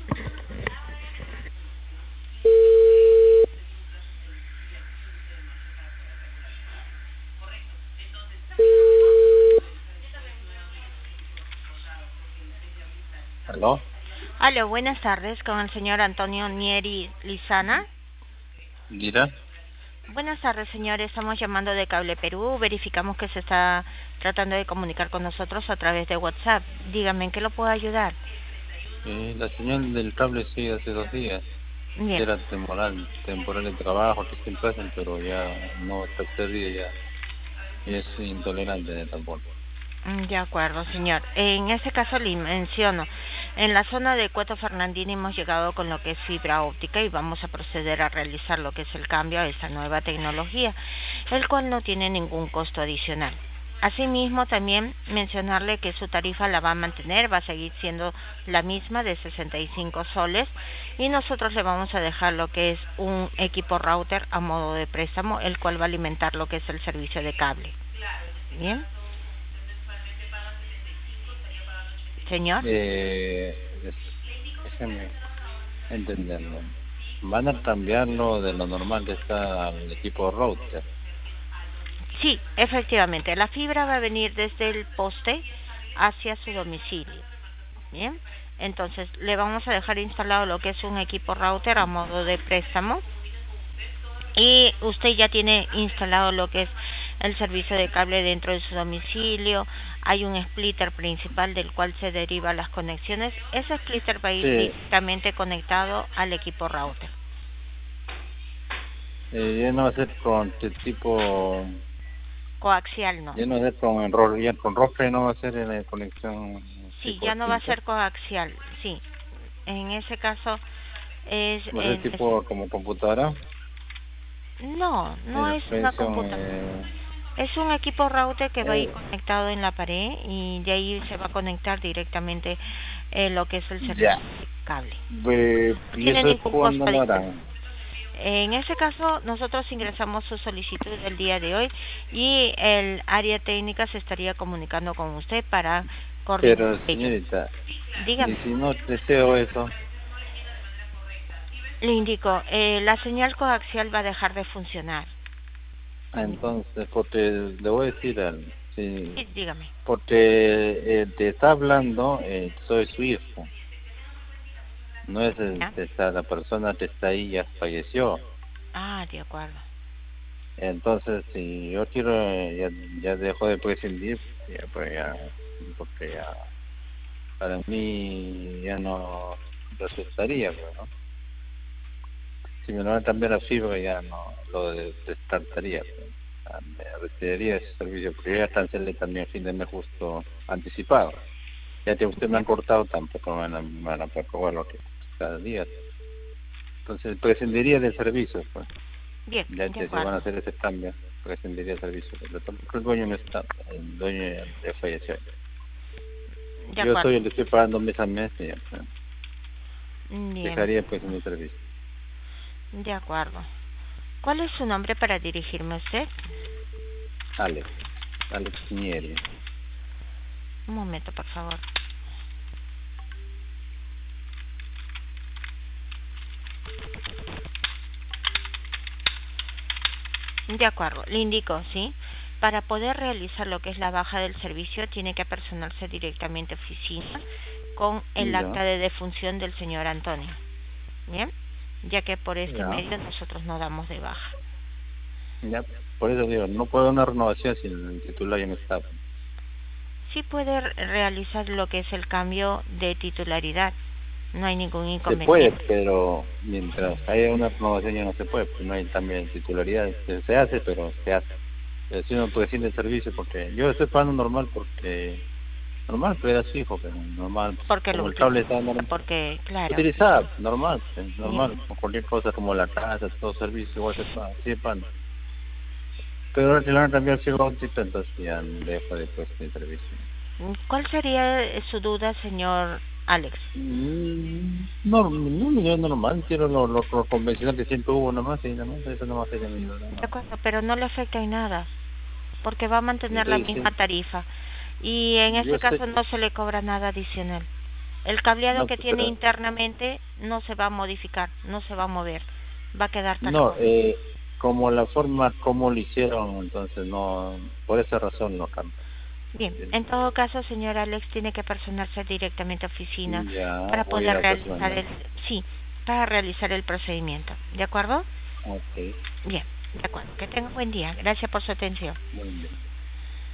¿Aló? Aló, buenas tardes, con el señor Antonio Nieri Lizana. ¿Dirá? Buenas tardes, señor. Estamos llamando de Cable Perú. Verificamos que se está tratando de comunicar con nosotros a través de WhatsApp. Dígame, ¿en qué lo puedo ayudar? La señal del cable sí hace 2 días. Bien, Era temporal de trabajo que siempre hacen, pero ya no, el tercer día ya es intolerante de tampoco. de acuerdo, señor. En este caso le menciono, en la zona de Cueto Fernandini hemos llegado con lo que es fibra óptica y vamos a proceder a realizar lo que es el cambio a esta nueva tecnología, el cual no tiene ningún costo adicional. Asimismo, también mencionarle que su tarifa la va a mantener, va a seguir siendo la misma de 65 soles y nosotros le vamos a dejar lo que es un equipo router a modo de préstamo, el cual va a alimentar lo que es el servicio de cable. Bien, señor. Déjeme entenderlo. Van a cambiarlo de lo normal que está al equipo router. Sí, efectivamente, la fibra va a venir desde el poste hacia su domicilio. Bien, entonces le vamos a dejar instalado lo que es un equipo router a modo de préstamo y usted ya tiene instalado lo que es el servicio de cable dentro de su domicilio. Hay un splitter principal del cual se derivan las conexiones. Ese splitter va a ir Sí, directamente conectado al equipo router. ya no va a ser con tipo, Coaxial no. ya no va a ser con enrol, ya con Rofre no va a ser en la conexión Sí, tipo ya no va a simple. ser coaxial. Sí, en ese caso es Va a ser tipo como computadora. no, no En es una expresión, computadora. Es un equipo router que va a ir eh, conectado en la pared y de ahí se va a conectar directamente lo que es el servicio ya. de cable. No ¿Y tiene eso ningún cuándo costo lo adicional. harán? En ese caso, nosotros ingresamos su solicitud el día de hoy y el área técnica se estaría comunicando con usted para coordinar Pero ello. señorita, Dígame, y si no deseo eso, le indico, la señal coaxial va a dejar de funcionar. entonces, porque le voy a decir algo, sí, Sí, dígame. porque te está hablando, soy su hijo, no es ¿Ya? la persona que está ahí ya falleció. Ah, de acuerdo. Entonces, si yo quiero, ya dejo de prescindir, ya, pues ya, porque ya, para mí ya no resultaría, pues, ¿no? Si me lo van a cambiar a fibra, ya no lo descartaría, pues. Me retiraría ese servicio, porque yo ya cancelé también fin de mes justo anticipado. Ya que usted me ¿Ya? han cortado, tampoco me van a poder cobrar lo que cada día. Entonces, prescindiría del servicio, pues. Bien, Ya de que se van a acuerdo. hacer ese cambio, prescindiría del servicio. Pero tampoco el dueño no está, el dueño ya falleció. De Yo acuerdo. soy el que estoy pagando mes a mes, y ya, pues, Bien, dejaría pues mi servicio. de acuerdo. ¿Cuál es su nombre para dirigirme a usted? Alex, Alex Nieri. Un momento, por favor. De acuerdo, le indico, ¿sí? Para poder realizar lo que es la baja del servicio, tiene que apersonarse directamente a oficina con el Ya, acta de defunción del señor Antonio. Bien, ya que por este ya, medio nosotros no damos de baja. ya. Por eso digo, no puedo dar una renovación si el titular ya no está. Sí puede realizar lo que es el cambio de titularidad, no hay ningún Se puede, inconveniente. pero mientras haya una renovación ya no se puede, pues no hay también de titularidad. Se hace, pero se hace. Si uno prescinde el servicio, porque yo estoy pagando normal, porque normal, pero era su hijo, pero normal, pues, Porque lo como el cable utiliza, está normal, porque, claro, utilizaba normal, pues, bien. normal, con cualquier cosa como la casa, todo servicio, igual se paga, sí se paga. Pero ahora que le van a cambiar fibra óptica, entonces ya dejo de prestar el servicio. ¿Cuál sería su duda, señor Alex? No, no, yo normal, quiero lo convencional que siempre hubo nomás, y nomás, eso nomás sería mi duda, De nada más. acuerdo, pero no le afecta en nada, porque va a Yo mantener la estoy misma diciendo, tarifa y en yo este sé, caso no se le cobra nada adicional. El cableado No, que tiene pero internamente no se va a modificar, no se va a mover, va a quedar tal no, cual. como la forma como lo hicieron, entonces no, por esa razón no cambia. Bien, en todo caso, señor Alex, tiene que personarse directamente a oficina Ya para voy a ir poder a casa realizar mañana. sí, para realizar el procedimiento. ¿De acuerdo? Ok, Bien, de acuerdo. Que tenga un buen día. Gracias por su atención. muy bien.